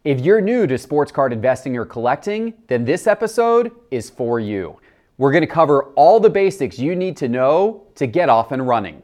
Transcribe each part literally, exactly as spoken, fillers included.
If you're new to sports card investing or collecting, then this episode is for you. We're going to cover all the basics you need to know to get off and running.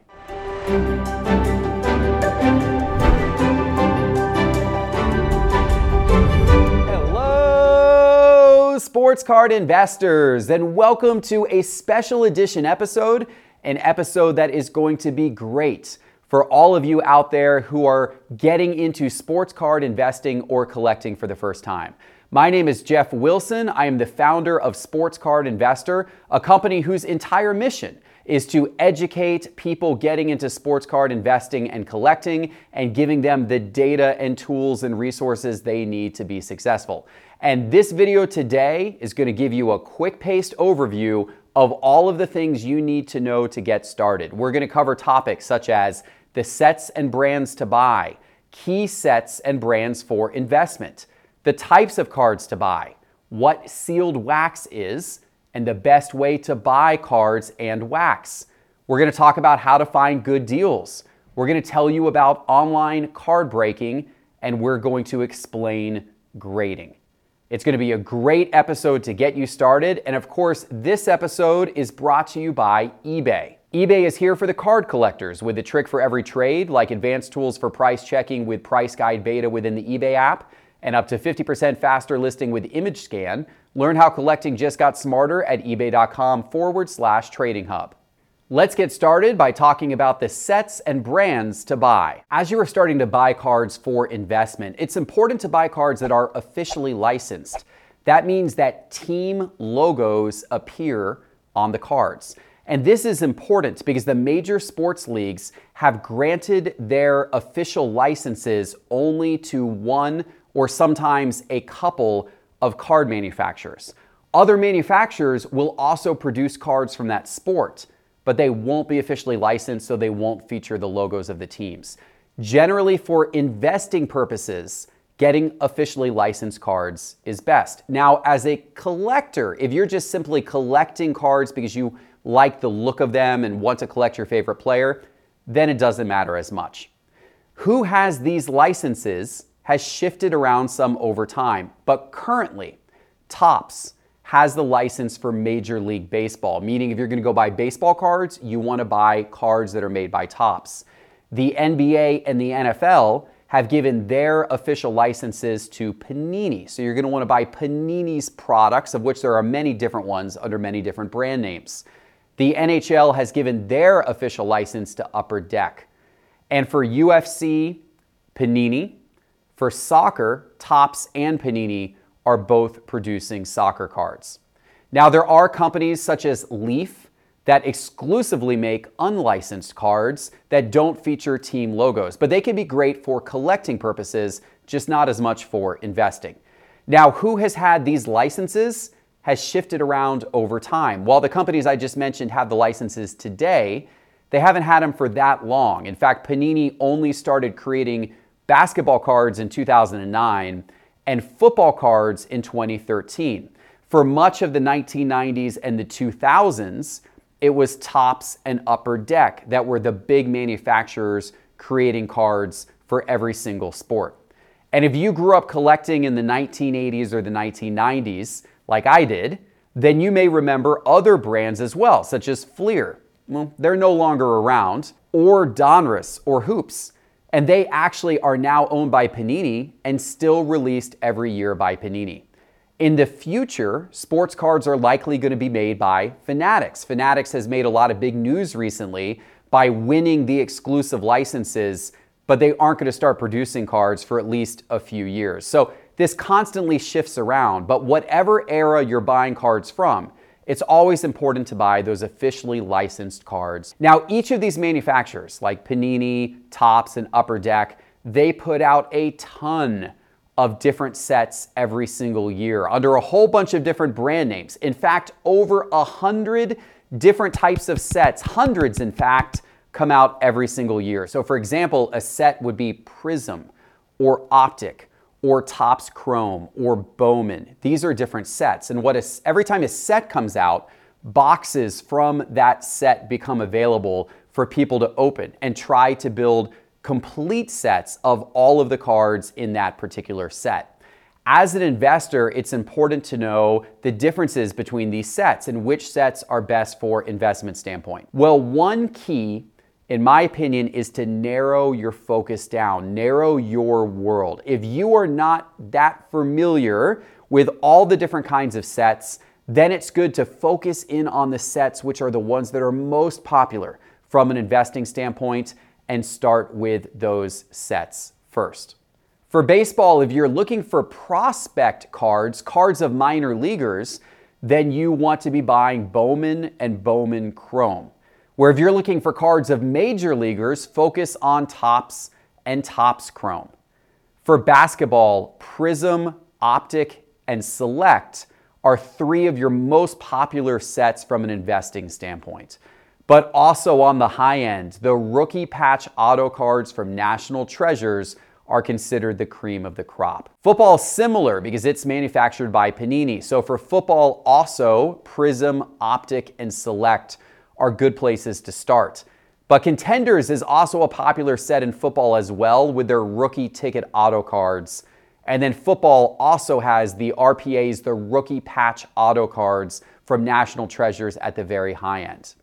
Hello, sports card investors, and welcome to a special edition episode, an episode that is going to be great for all of you out there who are getting into sports card investing or collecting for the first time. My name is Jeff Wilson. I am the founder of Sports Card Investor, a company whose entire mission is to educate people getting into sports card investing and collecting and giving them the data and tools and resources they need to be successful. And this video today is going to give you a quick-paced overview of all of the things you need to know to get started. We're going to cover topics such as the sets and brands to buy, key sets and brands for investment, the types of cards to buy, what sealed wax is, and the best way to buy cards and wax. We're going to talk about how to find good deals. We're going to tell you about online card breaking, and we're going to explain grading. It's going to be a great episode to get you started. And of course, this episode is brought to you by eBay. eBay is here for the card collectors with a trick for every trade, like advanced tools for price checking with Price Guide Beta within the eBay app, and up to fifty percent faster listing with Image Scan. Learn how collecting just got smarter at ebay.com forward slash trading hub. Let's get started by talking about the sets and brands to buy. As you are starting to buy cards for investment, it's important to buy cards that are officially licensed. That means that team logos appear on the cards. And this is important because the major sports leagues have granted their official licenses only to one or sometimes a couple of card manufacturers. Other manufacturers will also produce cards from that sport, but they won't be officially licensed, so they won't feature the logos of the teams. Generally, for investing purposes, getting officially licensed cards is best. Now, as a collector, if you're just simply collecting cards because you like the look of them and want to collect your favorite player, then it doesn't matter as much. Who has these licenses has shifted around some over time, but currently, Topps has the license for Major League Baseball, meaning if you're going to go buy baseball cards, you want to buy cards that are made by Topps. The N B A and the N F L have given their official licenses to Panini. So you're going to want to buy Panini's products, of which there are many different ones under many different brand names. The N H L has given their official license to Upper Deck. And for U F C, Panini. For soccer, Topps and Panini are both producing soccer cards. Now, there are companies such as Leaf that exclusively make unlicensed cards that don't feature team logos, but they can be great for collecting purposes, just not as much for investing. Now, who has had these licenses has shifted around over time. While the companies I just mentioned have the licenses today, they haven't had them for that long. In fact, Panini only started creating basketball cards in two thousand nine and football cards in twenty thirteen. For much of the nineteen nineties and the two thousands, it was Topps and Upper Deck that were the big manufacturers creating cards for every single sport. And if you grew up collecting in the nineteen eighties or the nineteen nineties, like I did, then you may remember other brands as well, such as Fleer. Well, they're no longer around, or Donruss or Hoops. And they actually are now owned by Panini and still released every year by Panini. In the future, sports cards are likely going to be made by Fanatics. Fanatics has made a lot of big news recently by winning the exclusive licenses, but they aren't going to start producing cards for at least a few years. So this constantly shifts around, but whatever era you're buying cards from, it's always important to buy those officially licensed cards. Now, each of these manufacturers, like Panini, Topps, and Upper Deck, they put out a ton of different sets every single year under a whole bunch of different brand names. In fact, over a hundred different types of sets, hundreds in fact, come out every single year. So for example, a set would be Prism or Optic or Topps Chrome or Bowman. These are different sets. And what is, every time a set comes out, boxes from that set become available for people to open and try to build complete sets of all of the cards in that particular set. As an investor, it's important to know the differences between these sets and which sets are best for investment standpoint. Well, one key, in my opinion, is to narrow your focus down, narrow your world. If you are not that familiar with all the different kinds of sets, then it's good to focus in on the sets which are the ones that are most popular from an investing standpoint and start with those sets first. For baseball, if you're looking for prospect cards, cards of minor leaguers, then you want to be buying Bowman and Bowman Chrome. Where if you're looking for cards of major leaguers, focus on Topps and Topps Chrome. For basketball, Prism, Optic, and Select are three of your most popular sets from an investing standpoint. But also on the high end, the rookie patch auto cards from National Treasures are considered the cream of the crop. Football is similar because it's manufactured by Panini. So for football also, Prism, Optic, and Select are good places to start. But Contenders is also a popular set in football as well with their rookie ticket auto cards. And then football also has the R P As, the rookie patch auto cards from National Treasures at the very high end.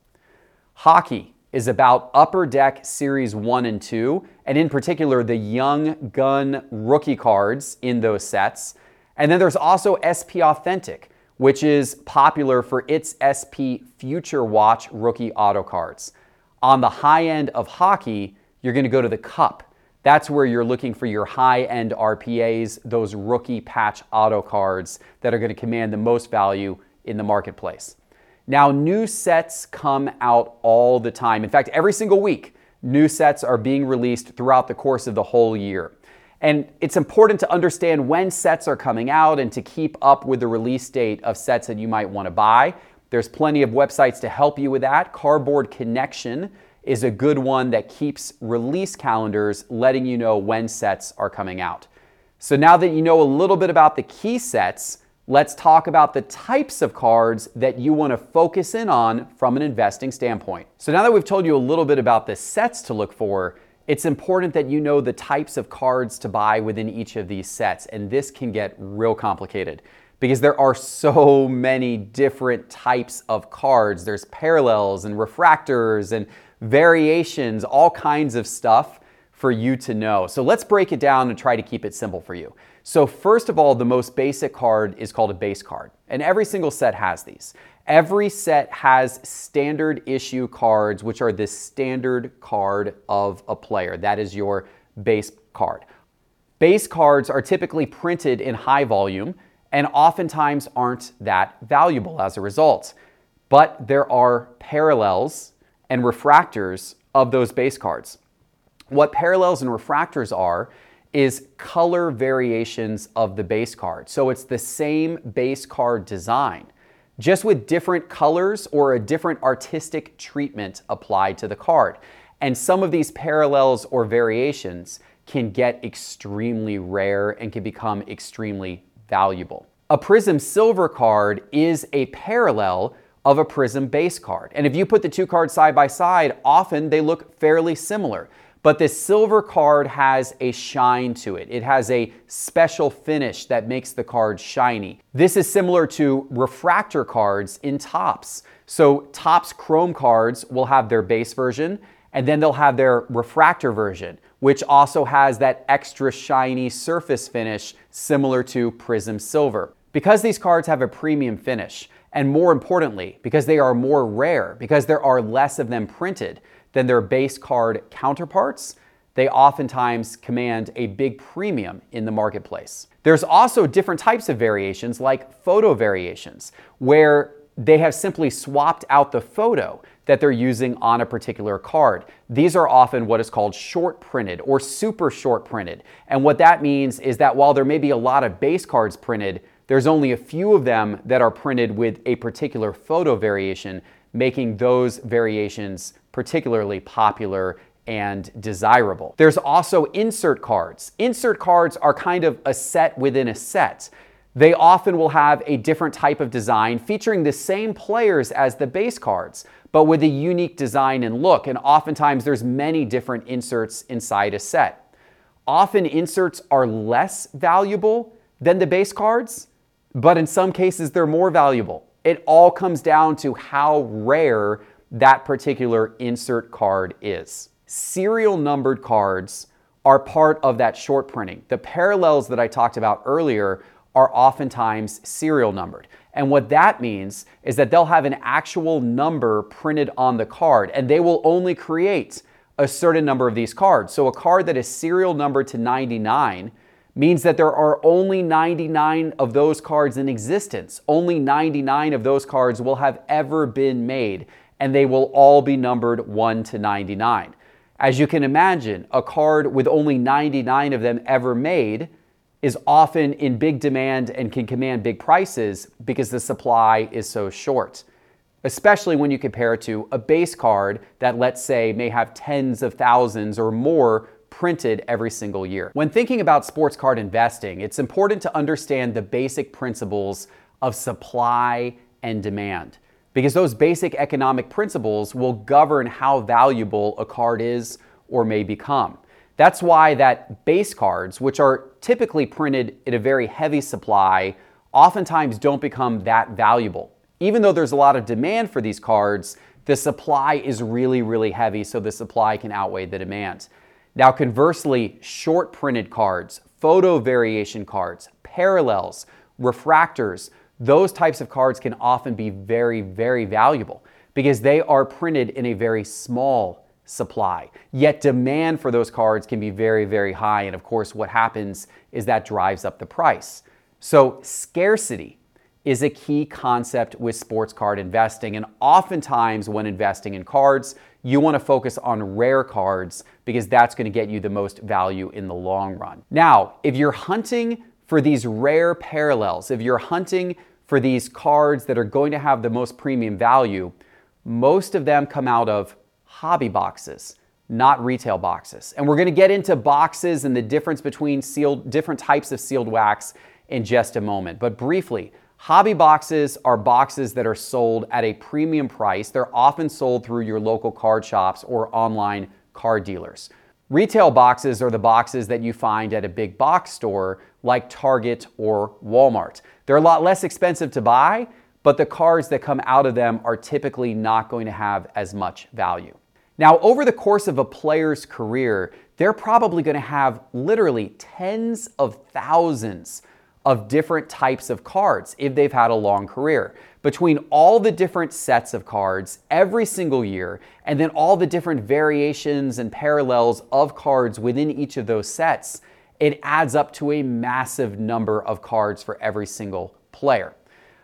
Hockey is about Upper Deck Series one and two, and in particular, the Young Gun rookie cards in those sets. And then there's also S P Authentic, which is popular for its S P Future Watch rookie auto cards. On the high end of hockey, you're going to go to the Cup. That's where you're looking for your high-end R P As, those rookie patch auto cards that are going to command the most value in the marketplace. Now, new sets come out all the time. In fact, every single week, new sets are being released throughout the course of the whole year. And it's important to understand when sets are coming out and to keep up with the release date of sets that you might want to buy. There's plenty of websites to help you with that. Cardboard Connection is a good one that keeps release calendars letting you know when sets are coming out. So now that you know a little bit about the key sets, let's talk about the types of cards that you want to focus in on from an investing standpoint. So now that we've told you a little bit about the sets to look for, it's important that you know the types of cards to buy within each of these sets. And this can get real complicated because there are so many different types of cards. There's parallels and refractors and variations, all kinds of stuff for you to know. So let's break it down and try to keep it simple for you. So first of all, the most basic card is called a base card, and every single set has these. Every set has standard issue cards, which are the standard card of a player. That is your base card. Base cards are typically printed in high volume and oftentimes aren't that valuable as a result. But there are parallels and refractors of those base cards. What parallels and refractors are is color variations of the base card. So it's the same base card design, just with different colors or a different artistic treatment applied to the card. And some of these parallels or variations can get extremely rare and can become extremely valuable. A Prism Silver card is a parallel of a Prism base card. And if you put the two cards side by side, often they look fairly similar. But this silver card has a shine to it. It has a special finish that makes the card shiny. This is similar to refractor cards in Topps. So Topps Chrome cards will have their base version, and then they'll have their refractor version, which also has that extra shiny surface finish similar to Prism Silver. Because these cards have a premium finish, and more importantly, because they are more rare, because there are less of them printed than their base card counterparts, they oftentimes command a big premium in the marketplace. There's also different types of variations, like photo variations, where they have simply swapped out the photo that they're using on a particular card. These are often what is called short printed or super short printed. And what that means is that while there may be a lot of base cards printed, there's only a few of them that are printed with a particular photo variation, making those variations particularly popular and desirable. There's also insert cards. Insert cards are kind of a set within a set. They often will have a different type of design featuring the same players as the base cards, but with a unique design and look, and oftentimes there's many different inserts inside a set. Often inserts are less valuable than the base cards, but in some cases they're more valuable. It all comes down to how rare that particular insert card is. Serial numbered cards are part of that short printing. The parallels that I talked about earlier are oftentimes serial numbered. And what that means is that they'll have an actual number printed on the card, and they will only create a certain number of these cards. So a card that is serial numbered to ninety-nine means that there are only ninety-nine of those cards in existence. Only ninety-nine of those cards will have ever been made, and they will all be numbered one to ninety-nine. As you can imagine, a card with only ninety-nine of them ever made is often in big demand and can command big prices because the supply is so short, especially when you compare it to a base card that, let's say, may have tens of thousands or more printed every single year. When thinking about sports card investing, it's important to understand the basic principles of supply and demand, because those basic economic principles will govern how valuable a card is or may become. That's why that base cards, which are typically printed in a very heavy supply, oftentimes don't become that valuable. Even though there's a lot of demand for these cards, the supply is really, really heavy, so the supply can outweigh the demand. Now, conversely, short printed cards, photo variation cards, parallels, refractors, those types of cards can often be very, very valuable because they are printed in a very small supply. Yet demand for those cards can be very, very high. And of course, what happens is that drives up the price. So scarcity is a key concept with sports card investing. And oftentimes when investing in cards, you want to focus on rare cards because that's going to get you the most value in the long run. Now, if you're hunting for these rare parallels, if you're hunting for these cards that are going to have the most premium value, most of them come out of hobby boxes, not retail boxes. And we're going to get into boxes and the difference between sealed, different types of sealed wax in just a moment. But briefly, hobby boxes are boxes that are sold at a premium price. They're often sold through your local card shops or online card dealers. Retail boxes are the boxes that you find at a big box store like Target or Walmart. They're a lot less expensive to buy, but the cards that come out of them are typically not going to have as much value. Now, over the course of a player's career, they're probably going to have literally tens of thousands of different types of cards if they've had a long career. Between all the different sets of cards every single year, and then all the different variations and parallels of cards within each of those sets, it adds up to a massive number of cards for every single player.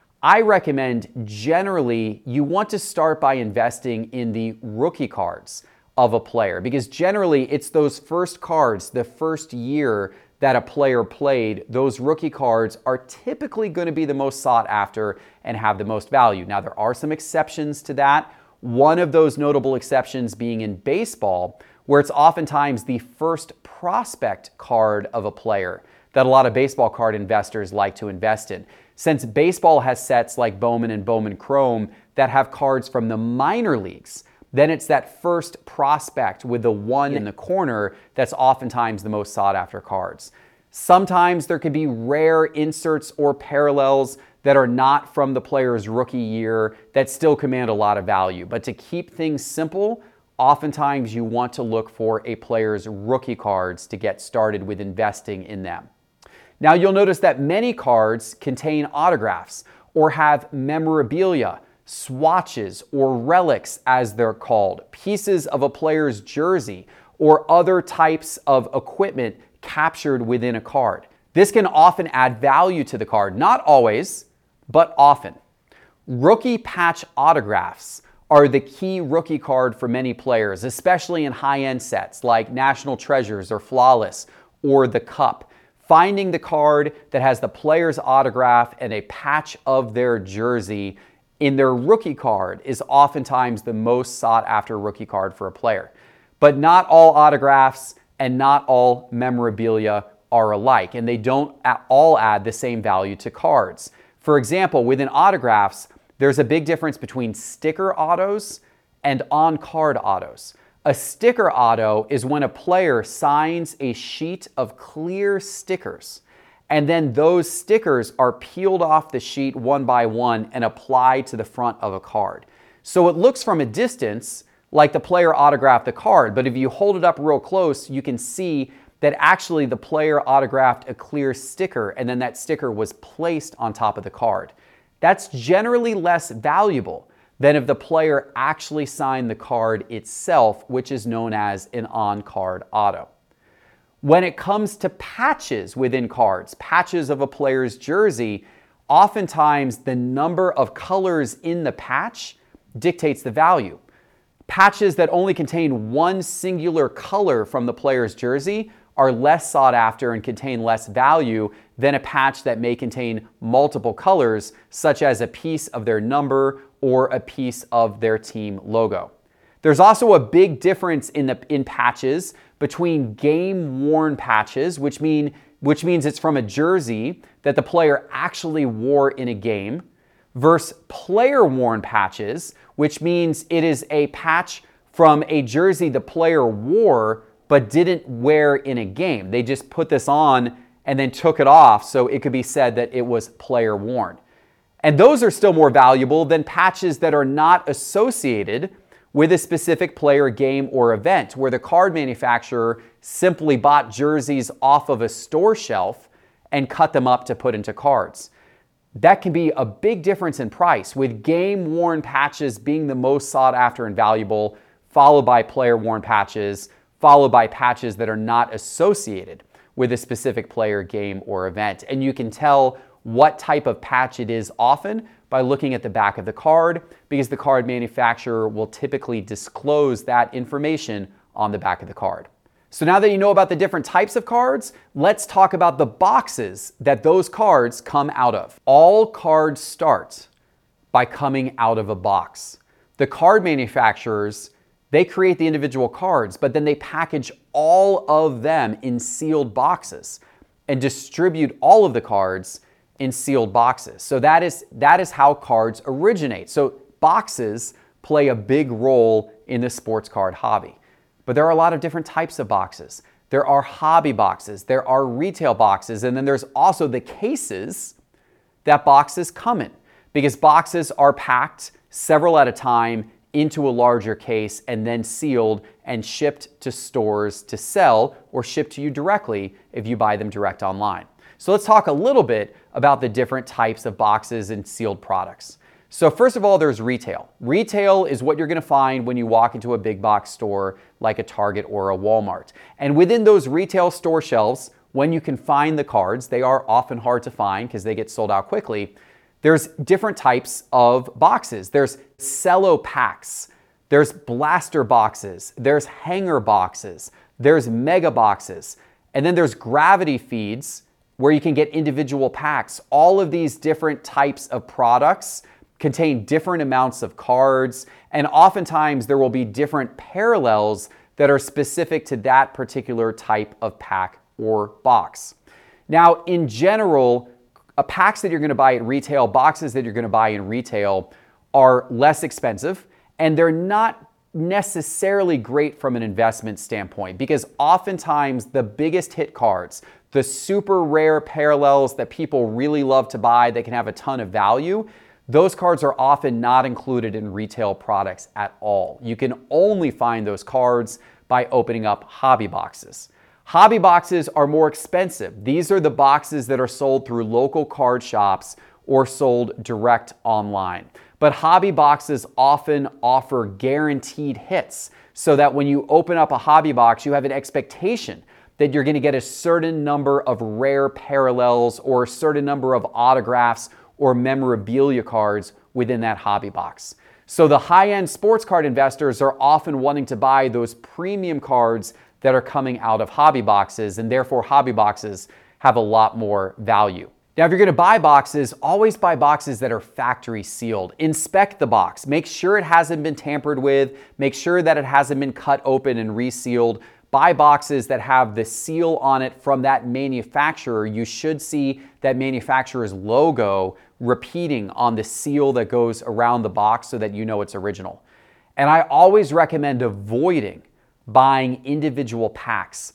I recommend generally you want to start by investing in the rookie cards of a player, because generally it's those first cards, the first year that a player played, those rookie cards are typically going to be the most sought after and have the most value. Now, there are some exceptions to that. One of those notable exceptions being in baseball, where it's oftentimes the first prospect card of a player that a lot of baseball card investors like to invest in. Since baseball has sets like Bowman and Bowman Chrome that have cards from the minor leagues, then it's that first prospect with the one in the corner that's oftentimes the most sought after cards. Sometimes there could be rare inserts or parallels that are not from the player's rookie year that still command a lot of value. But to keep things simple, oftentimes you want to look for a player's rookie cards to get started with investing in them. Now, you'll notice that many cards contain autographs or have memorabilia, swatches or relics as they're called, pieces of a player's jersey or other types of equipment captured within a card. This can often add value to the card, not always, but often. Rookie patch autographs are the key rookie card for many players, especially in high-end sets like National Treasures or Flawless or the Cup. Finding the card that has the player's autograph and a patch of their jersey in their rookie card is oftentimes the most sought after rookie card for a player. But not all autographs and not all memorabilia are alike, and they don't all add the same value to cards. For example, within autographs, there's a big difference between sticker autos and on-card autos. A sticker auto is when a player signs a sheet of clear stickers, And then those stickers are peeled off the sheet one by one and applied to the front of a card. So it looks from a distance like the player autographed the card, but if you hold it up real close, you can see that actually the player autographed a clear sticker and then that sticker was placed on top of the card. That's generally less valuable than if the player actually signed the card itself, which is known as an on-card auto. When it comes to patches within cards, patches of a player's jersey, oftentimes the number of colors in the patch dictates the value. Patches that only contain one singular color from the player's jersey are less sought after and contain less value than a patch that may contain multiple colors, such as a piece of their number or a piece of their team logo. There's also a big difference in, the, in patches between game-worn patches, which, mean, which means it's from a jersey that the player actually wore in a game, versus player-worn patches, which means it is a patch from a jersey the player wore but didn't wear in a game. They just put this on and then took it off, so it could be said that it was player-worn. And those are still more valuable than patches that are not associated with a specific player, game, or event, where the card manufacturer simply bought jerseys off of a store shelf and cut them up to put into cards. That can be a big difference in price, with game-worn patches being the most sought after and valuable, followed by player-worn patches, followed by patches that are not associated with a specific player, game, or event. And you can tell what type of patch it is often by looking at the back of the card, because the card manufacturer will typically disclose that information on the back of the card. So now that you know about the different types of cards, let's talk about the boxes that those cards come out of. All cards start by coming out of a box. The card manufacturers, they create the individual cards, but then they package all of them in sealed boxes and distribute all of the cards in sealed boxes. So that is, that is how cards originate. So boxes play a big role in the sports card hobby. But there are a lot of different types of boxes. There are hobby boxes, there are retail boxes, and then there's also the cases that boxes come in, because boxes are packed several at a time into a larger case and then sealed and shipped to stores to sell, or shipped to you directly if you buy them direct online. So let's talk a little bit about the different types of boxes and sealed products. So first of all, there's retail. Retail is what you're going to find when you walk into a big box store like a Target or a Walmart. And within those retail store shelves, when you can find the cards, they are often hard to find because they get sold out quickly. There's different types of boxes. There's cello packs, there's blaster boxes, there's hanger boxes, there's mega boxes, and then there's gravity feeds where you can get individual packs. All of these different types of products contain different amounts of cards, and oftentimes there will be different parallels that are specific to that particular type of pack or box. Now, in general, uh, packs that you're going to buy at retail, boxes that you're going to buy in retail are less expensive, and they're not necessarily great from an investment standpoint, because oftentimes the biggest hit cards, the super rare parallels that people really love to buy that can have a ton of value, those cards are often not included in retail products at all. You can only find those cards by opening up hobby boxes. Hobby boxes are more expensive. These are the boxes that are sold through local card shops or sold direct online. But hobby boxes often offer guaranteed hits, so that when you open up a hobby box, you have an expectation that you're going to get a certain number of rare parallels or a certain number of autographs or memorabilia cards within that hobby box. So the high-end sports card investors are often wanting to buy those premium cards that are coming out of hobby boxes, and therefore hobby boxes have a lot more value. Now, if you're going to buy boxes, always buy boxes that are factory sealed. Inspect the box. Make sure it hasn't been tampered with. Make sure that it hasn't been cut open and resealed. Buy boxes that have the seal on it from that manufacturer. You should see that manufacturer's logo repeating on the seal that goes around the box so that you know it's original. And I always recommend avoiding buying individual packs,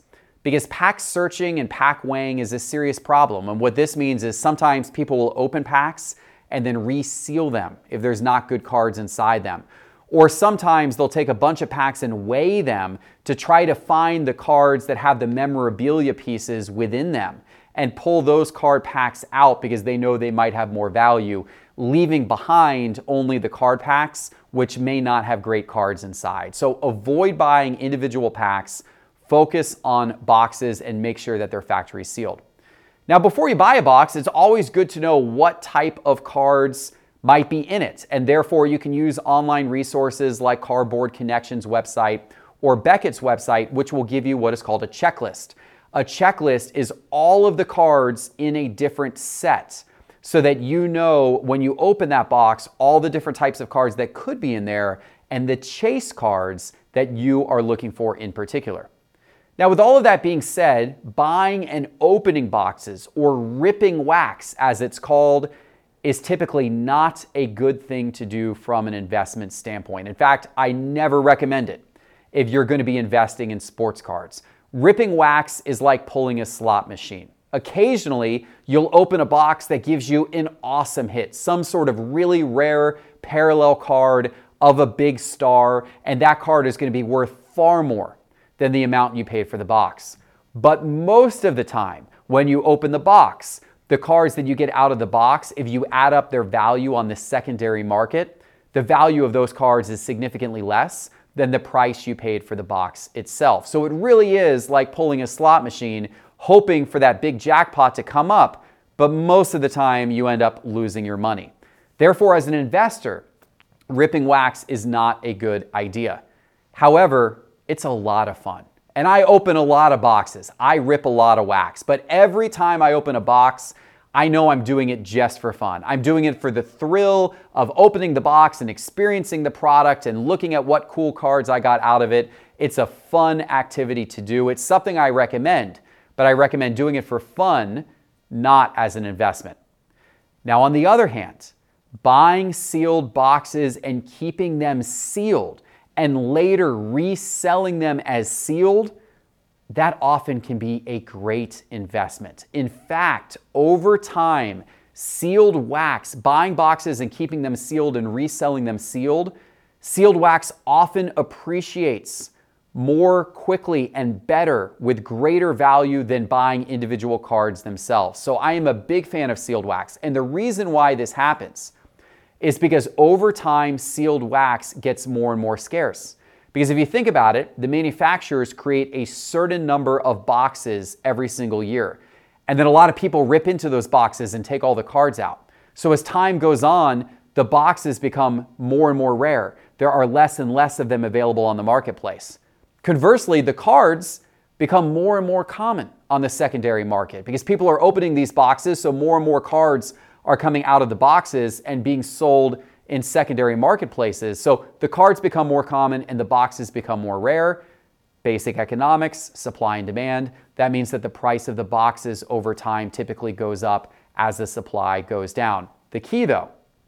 because pack searching and pack weighing is a serious problem. And what this means is sometimes people will open packs and then reseal them if there's not good cards inside them. Or sometimes they'll take a bunch of packs and weigh them to try to find the cards that have the memorabilia pieces within them and pull those card packs out because they know they might have more value, leaving behind only the card packs, which may not have great cards inside. So avoid buying individual packs, focus on boxes, and make sure that they're factory sealed. Now, before you buy a box, it's always good to know what type of cards might be in it, and therefore you can use online resources like Cardboard Connections website or Beckett's website, which will give you what is called a checklist. A checklist is all of the cards in a different set so that you know when you open that box all the different types of cards that could be in there and the chase cards that you are looking for in particular. Now, with all of that being said, buying and opening boxes, or ripping wax as it's called, is typically not a good thing to do from an investment standpoint. In fact, I never recommend it if you're going to be investing in sports cards. Ripping wax is like pulling a slot machine. Occasionally, you'll open a box that gives you an awesome hit, some sort of really rare parallel card of a big star, and that card is going to be worth far more than the amount you paid for the box. But most of the time, when you open the box, the cards that you get out of the box, if you add up their value on the secondary market, the value of those cards is significantly less than the price you paid for the box itself. So it really is like pulling a slot machine, hoping for that big jackpot to come up, but most of the time you end up losing your money. Therefore, as an investor, ripping wax is not a good idea. However, it's a lot of fun. And I open a lot of boxes. I rip a lot of wax. But every time I open a box, I know I'm doing it just for fun. I'm doing it for the thrill of opening the box and experiencing the product and looking at what cool cards I got out of it. It's a fun activity to do. It's something I recommend, but I recommend doing it for fun, not as an investment. Now, on the other hand, buying sealed boxes and keeping them sealed and later reselling them as sealed, that often can be a great investment. In fact, over time, sealed wax, buying boxes and keeping them sealed and reselling them sealed, sealed wax often appreciates more quickly and better with greater value than buying individual cards themselves. So I am a big fan of sealed wax. And the reason why this happens is because over time, sealed wax gets more and more scarce. Because if you think about it, the manufacturers create a certain number of boxes every single year. And then a lot of people rip into those boxes and take all the cards out. So as time goes on, the boxes become more and more rare. There are less and less of them available on the marketplace. Conversely, the cards become more and more common on the secondary market because people are opening these boxes, so more and more cards are coming out of the boxes and being sold in secondary marketplaces. So the cards become more common and the boxes become more rare. Basic economics, supply and demand. That means that the price of the boxes over time typically goes up as the supply goes down. The key, though,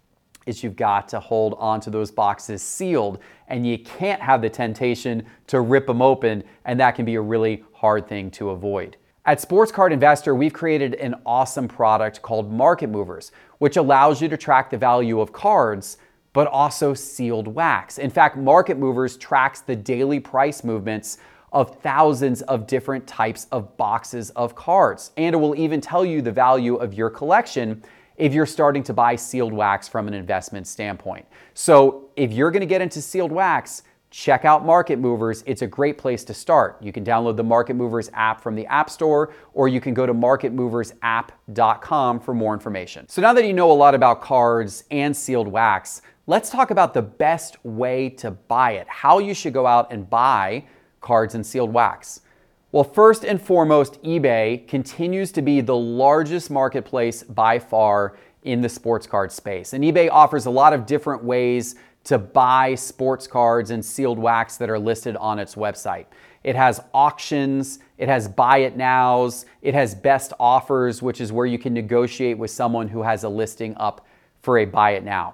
is you've got to hold onto those boxes sealed, and you can't have the temptation to rip them open, and that can be a really hard thing to avoid. At Sports Card Investor, we've created an awesome product called Market Movers, which allows you to track the value of cards, but also sealed wax. In fact, Market Movers tracks the daily price movements of thousands of different types of boxes of cards. And it will even tell you the value of your collection if you're starting to buy sealed wax from an investment standpoint. So if you're gonna get into sealed wax, check out Market Movers. It's a great place to start. You can download the Market Movers app from the App Store, or you can go to market movers app dot com for more information. So now that you know a lot about cards and sealed wax, let's talk about the best way to buy it, how you should go out and buy cards and sealed wax. Well, first and foremost, eBay continues to be the largest marketplace by far in the sports card space. And eBay offers a lot of different ways to buy sports cards and sealed wax that are listed on its website. It has auctions, it has buy it nows, it has best offers, which is where you can negotiate with someone who has a listing up for a buy it now.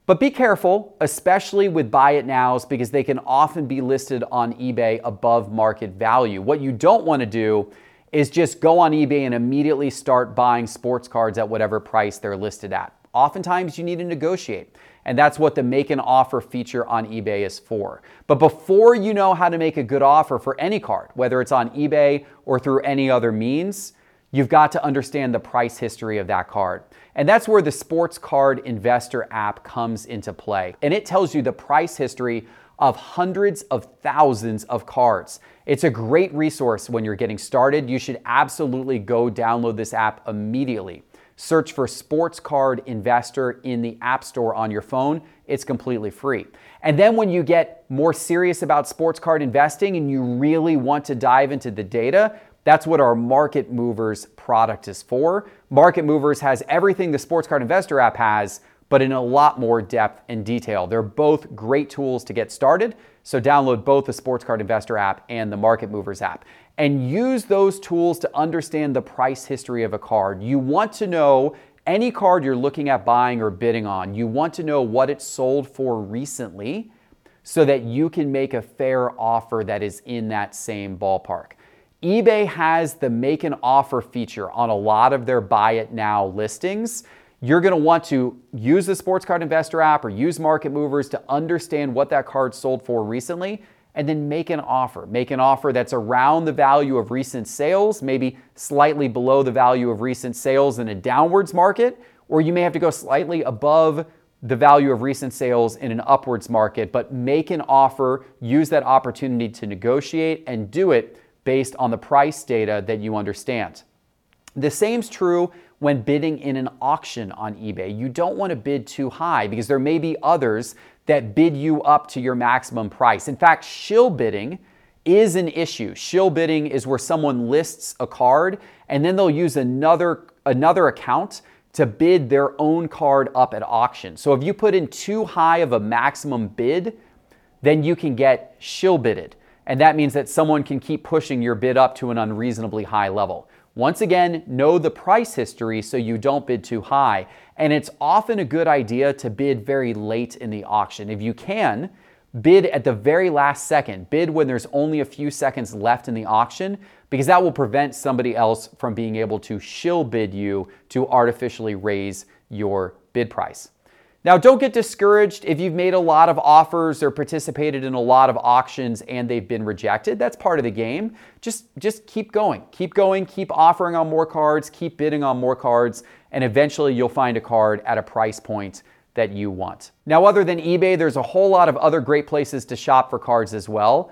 But be careful, especially with buy it nows, because they can often be listed on eBay above market value. What you don't want to do is just go on eBay and immediately start buying sports cards at whatever price they're listed at. Oftentimes you need to negotiate, and that's what the make an offer feature on eBay is for. But before you know how to make a good offer for any card, whether it's on eBay or through any other means, you've got to understand the price history of that card. And that's where the Sports Card Investor app comes into play. And it tells you the price history of hundreds of thousands of cards. It's a great resource when you're getting started. You should absolutely go download this app immediately. Search for Sports Card Investor in the App Store on your phone. It's completely free. And then when you get more serious about sports card investing and you really want to dive into the data, that's what our Market Movers product is for. Market Movers has everything the Sports Card Investor app has, but in a lot more depth and detail. They're both great tools to get started, so download both the Sports Card Investor app and the Market Movers app. And use those tools to understand the price history of a card. You want to know any card you're looking at buying or bidding on. You want to know what it sold for recently so that you can make a fair offer that is in that same ballpark. eBay has the make an offer feature on a lot of their buy it now listings. You're going to want to use the Sports Card Investor app or use Market Movers to understand what that card sold for recently, and then make an offer. Make an offer that's around the value of recent sales, maybe slightly below the value of recent sales in a downwards market, or you may have to go slightly above the value of recent sales in an upwards market, but make an offer, use that opportunity to negotiate, and do it based on the price data that you understand. The same's true when bidding in an auction on eBay. You don't want to bid too high because there may be others that bid you up to your maximum price. In fact, shill bidding is an issue. Shill bidding is where someone lists a card and then they'll use another, another account to bid their own card up at auction. So if you put in too high of a maximum bid, then you can get shill bidded. And that means that someone can keep pushing your bid up to an unreasonably high level. Once again, know the price history so you don't bid too high. And it's often a good idea to bid very late in the auction. If you can, bid at the very last second. Bid when there's only a few seconds left in the auction, because that will prevent somebody else from being able to shill bid you to artificially raise your bid price. Now, don't get discouraged if you've made a lot of offers or participated in a lot of auctions and they've been rejected. That's part of the game. Just, just keep going. Keep going, keep offering on more cards, keep bidding on more cards, and eventually you'll find a card at a price point that you want. Now, other than eBay, there's a whole lot of other great places to shop for cards as well.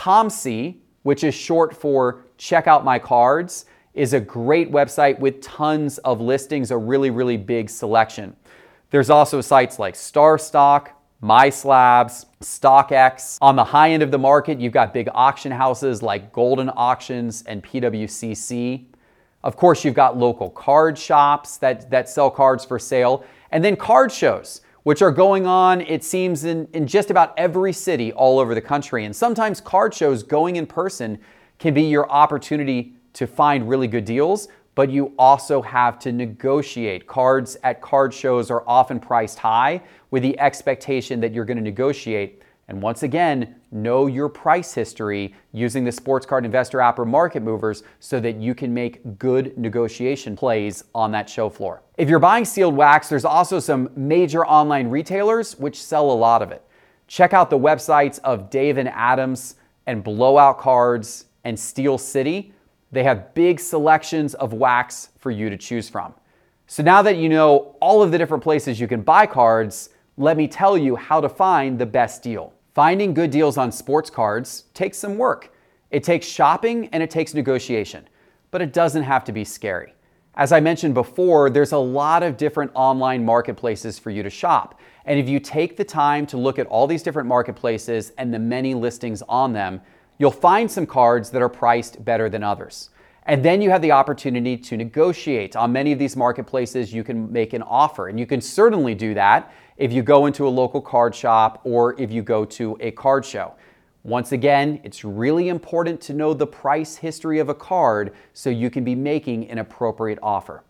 COMC, which is short for Check Out My Cards, is a great website with tons of listings, a really, really big selection. There's also sites like StarStock, MySlabs, StockX. On the high end of the market, you've got big auction houses like Golden Auctions and P W C C. Of course, you've got local card shops that, that sell cards for sale. And then card shows, which are going on, it seems, in, in just about every city all over the country. And sometimes card shows going in person can be your opportunity to find really good deals, but you also have to negotiate. Cards at card shows are often priced high with the expectation that you're going to negotiate. And once again, know your price history using the Sports Card Investor app or Market Movers so that you can make good negotiation plays on that show floor. If you're buying sealed wax, there's also some major online retailers which sell a lot of it. Check out the websites of Dave and Adams and Blowout Cards and Steel City. They have big selections of wax for you to choose from. So now that you know all of the different places you can buy cards, let me tell you how to find the best deal. Finding good deals on sports cards takes some work. It takes shopping and it takes negotiation, but it doesn't have to be scary. As I mentioned before, there's a lot of different online marketplaces for you to shop. And if you take the time to look at all these different marketplaces and the many listings on them, you'll find some cards that are priced better than others. And then you have the opportunity to negotiate. On many of these marketplaces, you can make an offer. And you can certainly do that if you go into a local card shop or if you go to a card show. Once again, it's really important to know the price history of a card so you can be making an appropriate offer.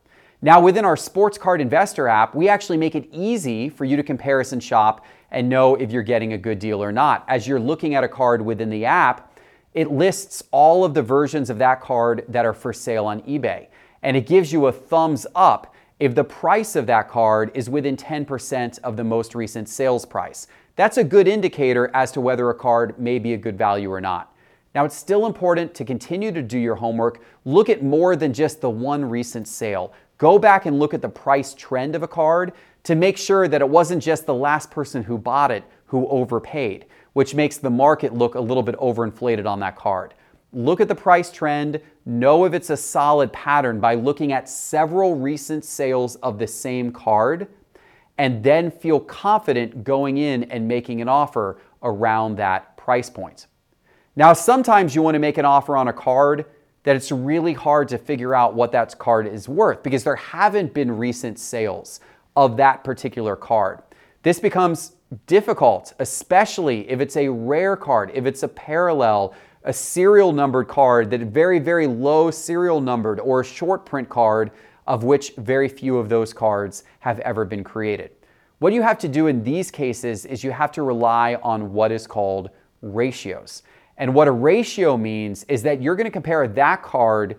Now, within our Sports Card Investor app, we actually make it easy for you to comparison shop and know if you're getting a good deal or not. As you're looking at a card within the app, it lists all of the versions of that card that are for sale on eBay. And it gives you a thumbs up if the price of that card is within ten percent of the most recent sales price. That's a good indicator as to whether a card may be a good value or not. Now, it's still important to continue to do your homework. Look at more than just the one recent sale. Go back and look at the price trend of a card to make sure that it wasn't just the last person who bought it who overpaid, which makes the market look a little bit overinflated on that card. Look at the price trend, know if it's a solid pattern by looking at several recent sales of the same card, and then feel confident going in and making an offer around that price point. Now, sometimes you want to make an offer on a card that it's really hard to figure out what that card is worth because there haven't been recent sales of that particular card. This becomes difficult, especially if it's a rare card, if it's a parallel, a serial numbered card that very, very low serial numbered, or a short print card of which very few of those cards have ever been created. What you have to do in these cases is you have to rely on what is called ratios. And what a ratio means is that you're going to compare that card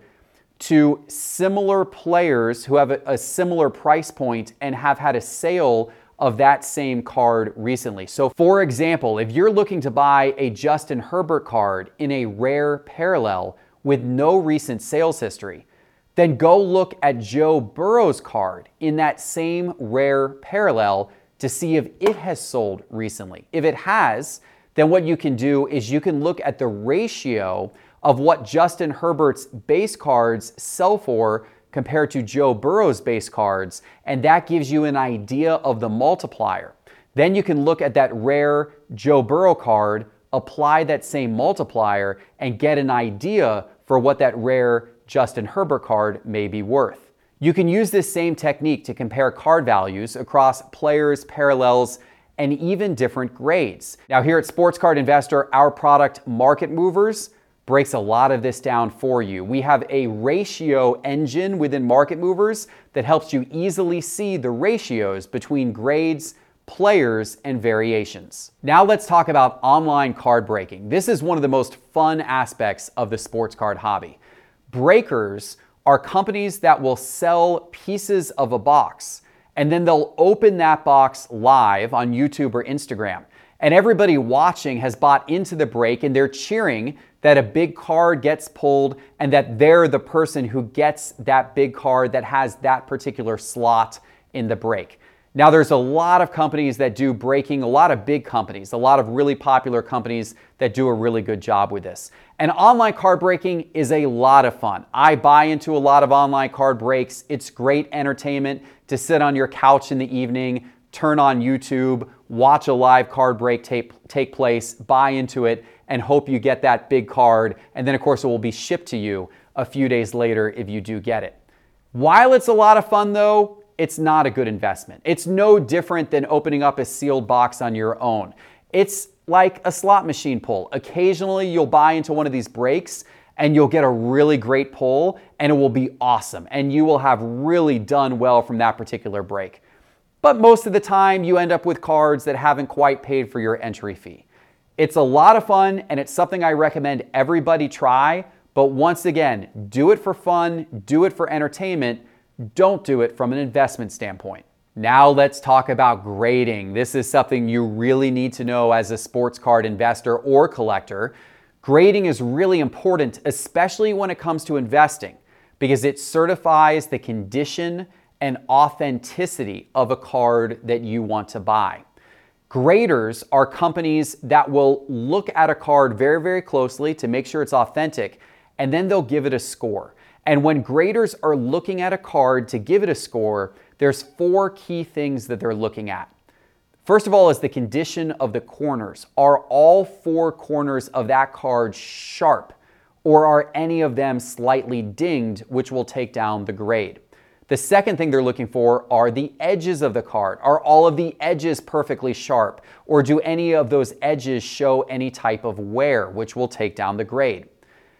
to similar players who have a, a similar price point and have had a sale of that same card recently. So for example, if you're looking to buy a Justin Herbert card in a rare parallel with no recent sales history, then go look at Joe Burrow's card in that same rare parallel to see if it has sold recently. If it has, then what you can do is you can look at the ratio of what Justin Herbert's base cards sell for compared to Joe Burrow's base cards, and that gives you an idea of the multiplier. Then you can look at that rare Joe Burrow card, apply that same multiplier, and get an idea for what that rare Justin Herbert card may be worth. You can use this same technique to compare card values across players, parallels, and even different grades. Now, here at Sports Card Investor, our product Market Movers breaks a lot of this down for you. We have a ratio engine within Market Movers that helps you easily see the ratios between grades, players, and variations. Now let's talk about online card breaking. This is one of the most fun aspects of the sports card hobby. Breakers are companies that will sell pieces of a box, and then they'll open that box live on YouTube or Instagram. And everybody watching has bought into the break, and they're cheering that a big card gets pulled and that they're the person who gets that big card that has that particular slot in the break. Now, there's a lot of companies that do breaking, a lot of big companies, a lot of really popular companies that do a really good job with this. And online card breaking is a lot of fun. I buy into a lot of online card breaks. It's great entertainment to sit on your couch in the evening, turn on YouTube, watch a live card break take, take place, buy into it, and hope you get that big card. And then, of course, it will be shipped to you a few days later if you do get it. While it's a lot of fun, though, it's not a good investment. It's no different than opening up a sealed box on your own. It's like a slot machine pull. Occasionally, you'll buy into one of these breaks and you'll get a really great pull, and it will be awesome. And you will have really done well from that particular break. But most of the time, you end up with cards that haven't quite paid for your entry fee. It's a lot of fun, and it's something I recommend everybody try. But once again, do it for fun, do it for entertainment. Don't do it from an investment standpoint. Now let's talk about grading. This is something you really need to know as a sports card investor or collector. Grading is really important, especially when it comes to investing, because it certifies the condition and authenticity of a card that you want to buy. Graders are companies that will look at a card very, very closely to make sure it's authentic, and then they'll give it a score. And when graders are looking at a card to give it a score, there's four key things that they're looking at. First of all is the condition of the corners. Are all four corners of that card sharp, or are any of them slightly dinged, which will take down the grade? The second thing they're looking for are the edges of the card. Are all of the edges perfectly sharp, or do any of those edges show any type of wear, which will take down the grade?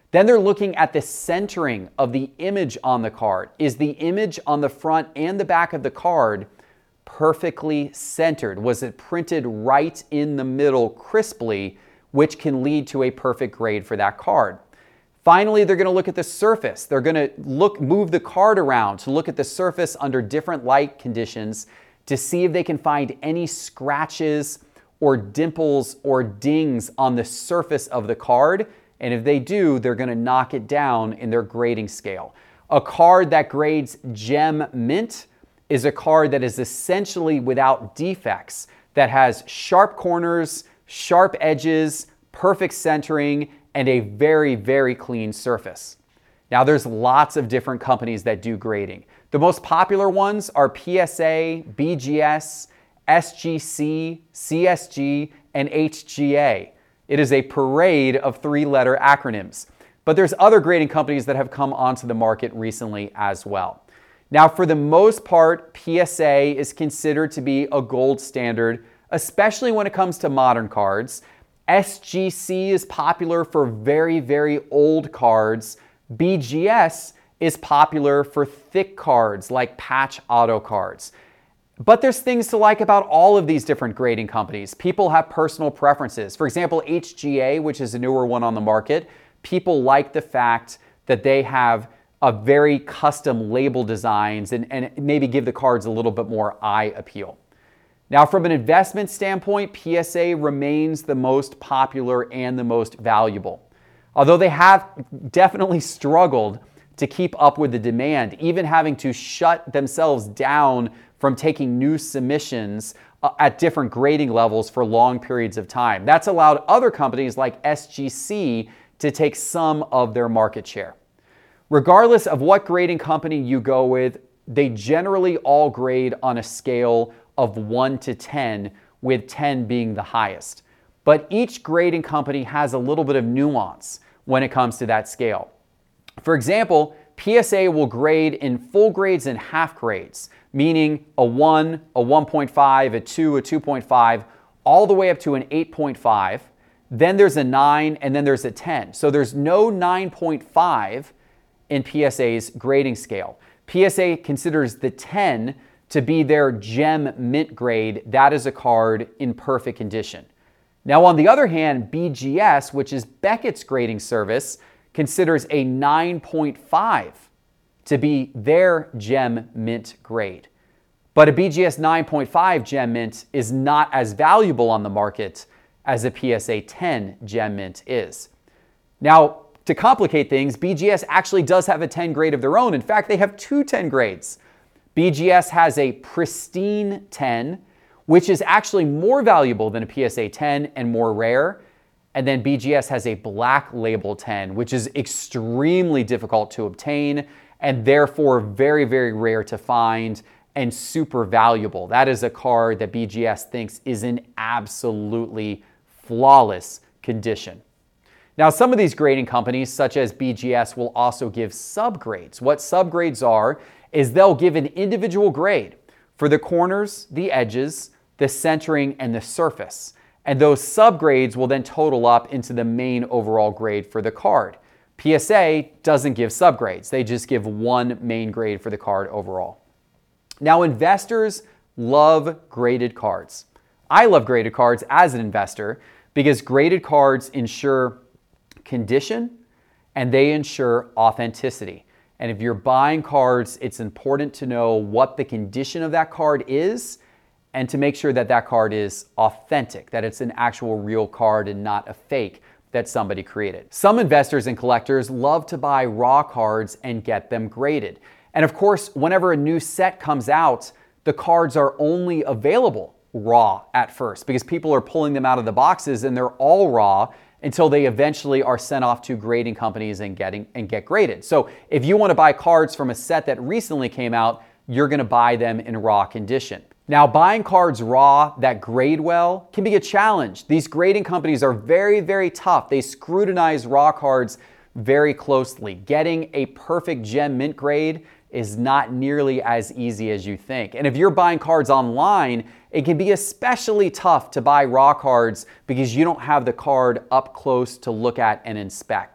Then they're looking at the centering of the image on the card. Is the image on the front and the back of the card perfectly centered? Was it printed right in the middle crisply, which can lead to a perfect grade for that card? Finally, they're going to look at the surface. They're going to look, move the card around to look at the surface under different light conditions to see if they can find any scratches or dimples or dings on the surface of the card. And if they do, they're going to knock it down in their grading scale. A card that grades Gem Mint is a card that is essentially without defects, that has sharp corners, sharp edges, perfect centering, and a very, very clean surface. Now, there's lots of different companies that do grading. The most popular ones are P S A, B G S, S G C, C S G, and H G A. It is a parade of three-letter acronyms. But there's other grading companies that have come onto the market recently as well. Now, for the most part, P S A is considered to be a gold standard, especially when it comes to modern cards. S G C is popular for very, very old cards. B G S is popular for thick cards like patch auto cards. But there's things to like about all of these different grading companies. People have personal preferences. For example, H G A, which is a newer one on the market, people like the fact that they have a very custom label designs and, and maybe give the cards a little bit more eye appeal. Now, from an investment standpoint, P S A remains the most popular and the most valuable. Although they have definitely struggled to keep up with the demand, even having to shut themselves down from taking new submissions uh, at different grading levels for long periods of time. That's allowed other companies like S G C to take some of their market share. Regardless of what grading company you go with, they generally all grade on a scale of one to ten, with ten being the highest. But each grading company has a little bit of nuance when it comes to that scale. For example, P S A will grade in full grades and half grades, meaning a one, a one point five, a two, a two point five, all the way up to an eight point five. Then there's a nine, and then there's a ten. So there's no nine point five in P S A's grading scale. P S A considers the ten to be their Gem Mint grade. That is a card in perfect condition. Now, on the other hand, B G S, which is Beckett's grading service, considers a nine point five to be their Gem Mint grade. But a B G S nine point five Gem Mint is not as valuable on the market as a P S A ten Gem Mint is. Now, to complicate things, B G S actually does have a ten grade of their own. In fact, they have two ten grades. B G S has a pristine ten, which is actually more valuable than a P S A ten and more rare. And then B G S has a black label ten, which is extremely difficult to obtain and therefore very, very rare to find and super valuable. That is a card that B G S thinks is in absolutely flawless condition. Now, some of these grading companies, such as B G S, will also give subgrades. What subgrades are is they'll give an individual grade for the corners, the edges, the centering, and the surface. And those subgrades will then total up into the main overall grade for the card. P S A doesn't give subgrades. They just give one main grade for the card overall. Now, investors love graded cards. I love graded cards as an investor because graded cards ensure condition and they ensure authenticity. And if you're buying cards, it's important to know what the condition of that card is and to make sure that that card is authentic, that it's an actual real card and not a fake that somebody created. Some investors and collectors love to buy raw cards and get them graded. And of course, whenever a new set comes out, the cards are only available raw at first because people are pulling them out of the boxes and they're all raw until they eventually are sent off to grading companies and getting and get graded. So if you want to buy cards from a set that recently came out, you're going to buy them in raw condition. Now, buying cards raw that grade well can be a challenge. These grading companies are very, very tough. They scrutinize raw cards very closely. Getting a perfect Gem Mint grade is not nearly as easy as you think. And if you're buying cards online, it can be especially tough to buy raw cards because you don't have the card up close to look at and inspect.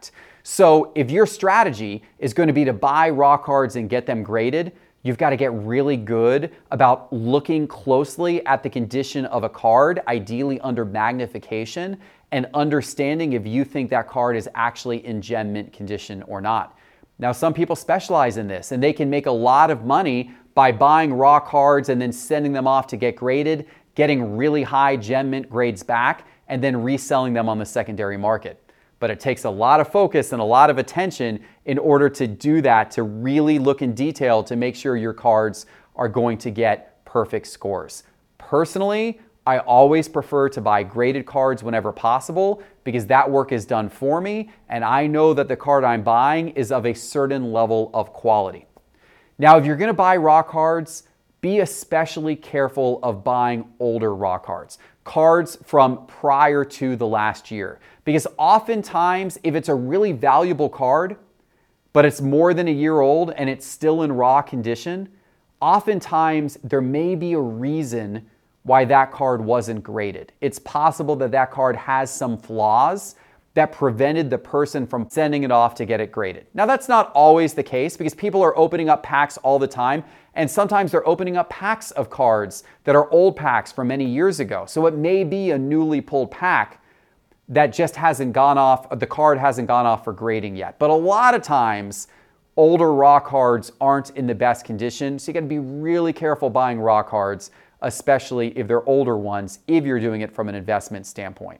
So if your strategy is going to be to buy raw cards and get them graded, you've got to get really good about looking closely at the condition of a card, ideally under magnification, and understanding if you think that card is actually in gem mint condition or not. Now, some people specialize in this and they can make a lot of money by buying raw cards and then sending them off to get graded, getting really high gem mint grades back, and then reselling them on the secondary market. But it takes a lot of focus and a lot of attention in order to do that, to really look in detail to make sure your cards are going to get perfect scores. Personally, I always prefer to buy graded cards whenever possible because that work is done for me and I know that the card I'm buying is of a certain level of quality. Now, if you're going to buy raw cards, be especially careful of buying older raw cards, cards from prior to the last year. Because oftentimes, if it's a really valuable card, but it's more than a year old and it's still in raw condition, oftentimes there may be a reason why that card wasn't graded. It's possible that that card has some flaws that prevented the person from sending it off to get it graded. Now, that's not always the case because people are opening up packs all the time, and sometimes they're opening up packs of cards that are old packs from many years ago. So it may be a newly pulled pack that just hasn't gone off, the card hasn't gone off for grading yet. But a lot of times, older raw cards aren't in the best condition, so you gotta be really careful buying raw cards, especially if they're older ones, if you're doing it from an investment standpoint.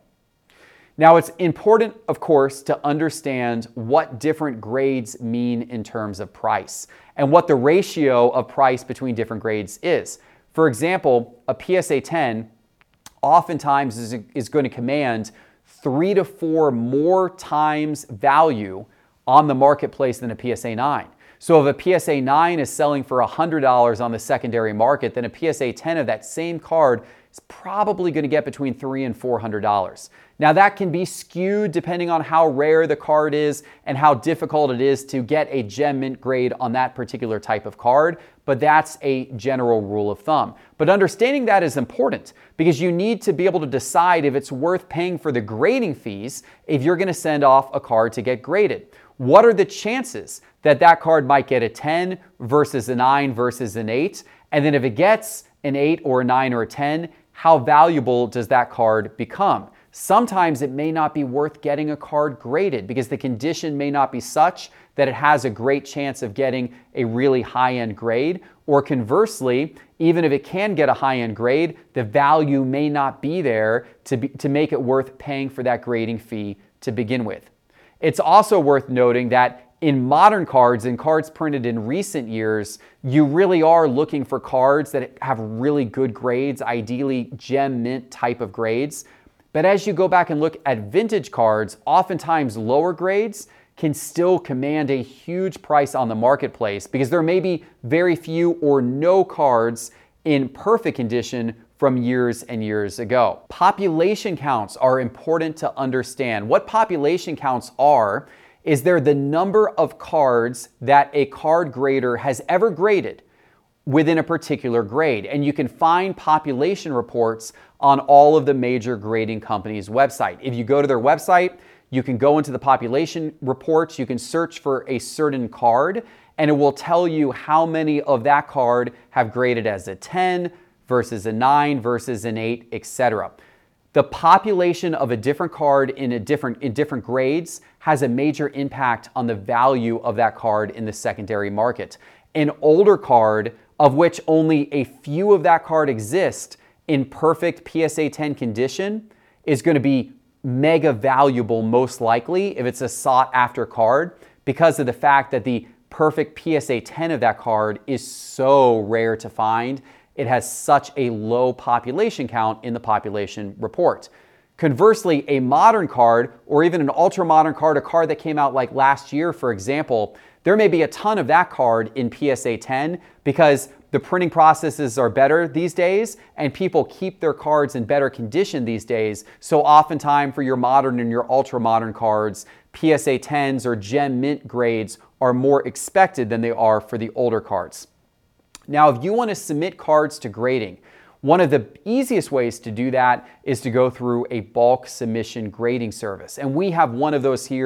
Now, it's important, of course, to understand what different grades mean in terms of price and what the ratio of price between different grades is. For example, a P S A ten oftentimes is, is going to command three to four more times value on the marketplace than a P S A nine. So if a P S A nine is selling for one hundred dollars on the secondary market, then a P S A ten of that same card is probably going to get between three hundred dollars and four hundred dollars. Now that can be skewed depending on how rare the card is and how difficult it is to get a gem mint grade on that particular type of card, but that's a general rule of thumb. But understanding that is important because you need to be able to decide if it's worth paying for the grading fees if you're going to send off a card to get graded. What are the chances that that card might get a ten versus a nine versus an eight? And then if it gets an eight or a nine or a ten, how valuable does that card become? Sometimes it may not be worth getting a card graded because the condition may not be such that it has a great chance of getting a really high-end grade. Or conversely, even if it can get a high-end grade, the value may not be there to, be, to make it worth paying for that grading fee to begin with. It's also worth noting that in modern cards and cards printed in recent years, you really are looking for cards that have really good grades, ideally gem mint type of grades. But as you go back and look at vintage cards, oftentimes lower grades can still command a huge price on the marketplace because there may be very few or no cards in perfect condition from years and years ago. Population counts are important to understand. What population counts are is they're the number of cards that a card grader has ever graded within a particular grade. And you can find population reports on all of the major grading companies' website. If you go to their website, you can go into the population reports, you can search for a certain card, and it will tell you how many of that card have graded as a ten versus a nine versus an eight, et cetera. The population of a different card in a different in different grades has a major impact on the value of that card in the secondary market. An older card, of which only a few of that card exist in perfect P S A ten condition, is going to be mega valuable most likely if it's a sought after card because of the fact that the perfect P S A ten of that card is so rare to find. It has such a low population count in the population report. Conversely, a modern card or even an ultra modern card, a card that came out like last year, for example, there may be a ton of that card in P S A ten because the printing processes are better these days and people keep their cards in better condition these days. So oftentimes for your modern and your ultra modern cards, P S A tens or gem mint grades are more expected than they are for the older cards. Now, if you want to submit cards to grading, one of the easiest ways to do that is to go through a bulk submission grading service. And we have one of those here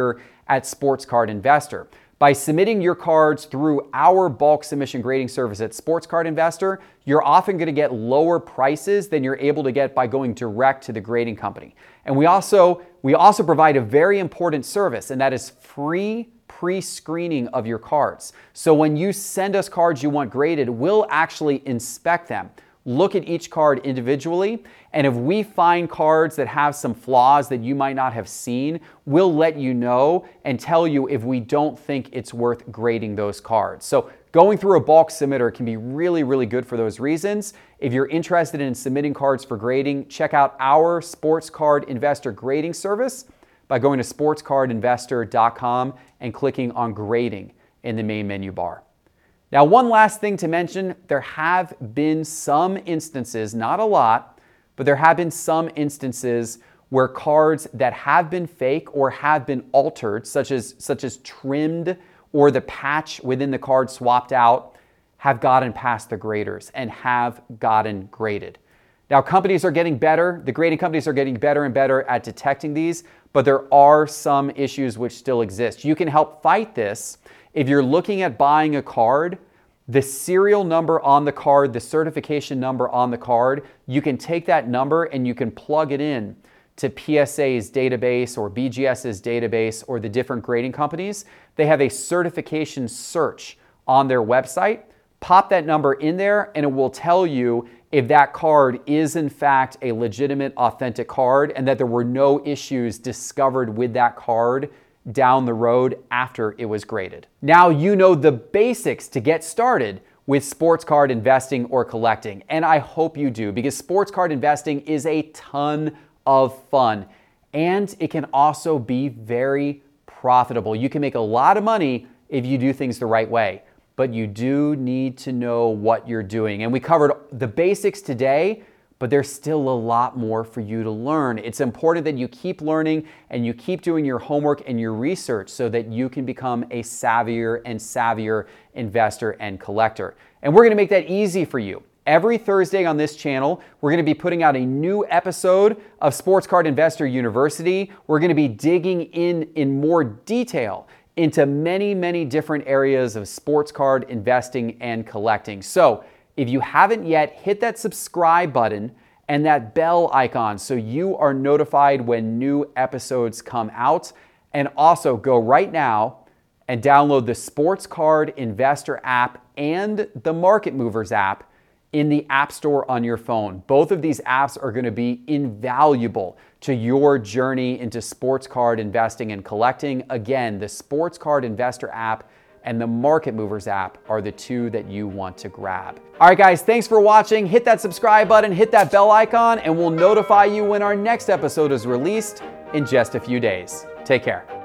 at Sports Card Investor. By submitting your cards through our bulk submission grading service at Sports Card Investor, you're often going to get lower prices than you're able to get by going direct to the grading company. And we also, we also provide a very important service, and that is free pre-screening of your cards. So when you send us cards you want graded, we'll actually inspect them, look at each card individually, and if we find cards that have some flaws that you might not have seen, we'll let you know and tell you if we don't think it's worth grading those cards. So going through a bulk submitter can be really, really good for those reasons. If you're interested in submitting cards for grading, check out our Sports Card Investor grading service by going to sports card investor dot com and clicking on grading in the main menu bar. Now, one last thing to mention, there have been some instances, not a lot, but there have been some instances where cards that have been fake or have been altered, such as, such as trimmed or the patch within the card swapped out, have gotten past the graders and have gotten graded. Now, companies are getting better, the grading companies are getting better and better at detecting these, but there are some issues which still exist. You can help fight this. If you're looking at buying a card, the serial number on the card, the certification number on the card, you can take that number and you can plug it in to P S A's database or B G S's database or the different grading companies. They have a certification search on their website. Pop that number in there and it will tell you if that card is in fact a legitimate, authentic card and that there were no issues discovered with that card down the road after it was graded. Now you know the basics to get started with sports card investing or collecting, and I hope you do, because sports card investing is a ton of fun and it can also be very profitable. You can make a lot of money if you do things the right way, but you do need to know what you're doing. And we covered the basics today, but there's still a lot more for you to learn. It's important that you keep learning and you keep doing your homework and your research so that you can become a savvier and savvier investor and collector. And we're gonna make that easy for you. Every Thursday on this channel, we're gonna be putting out a new episode of Sports Card Investor University. We're gonna be digging in in more detail into many, many different areas of sports card investing and collecting. So if you haven't yet, hit that subscribe button and that bell icon so you are notified when new episodes come out. And also go right now and download the Sports Card Investor app and the Market Movers app in the App Store on your phone. Both of these apps are going to be invaluable to your journey into sports card investing and collecting. Again, the Sports Card Investor app and the Market Movers app are the two that you want to grab. All right, guys, thanks for watching. Hit that subscribe button, hit that bell icon, and we'll notify you when our next episode is released in just a few days. Take care.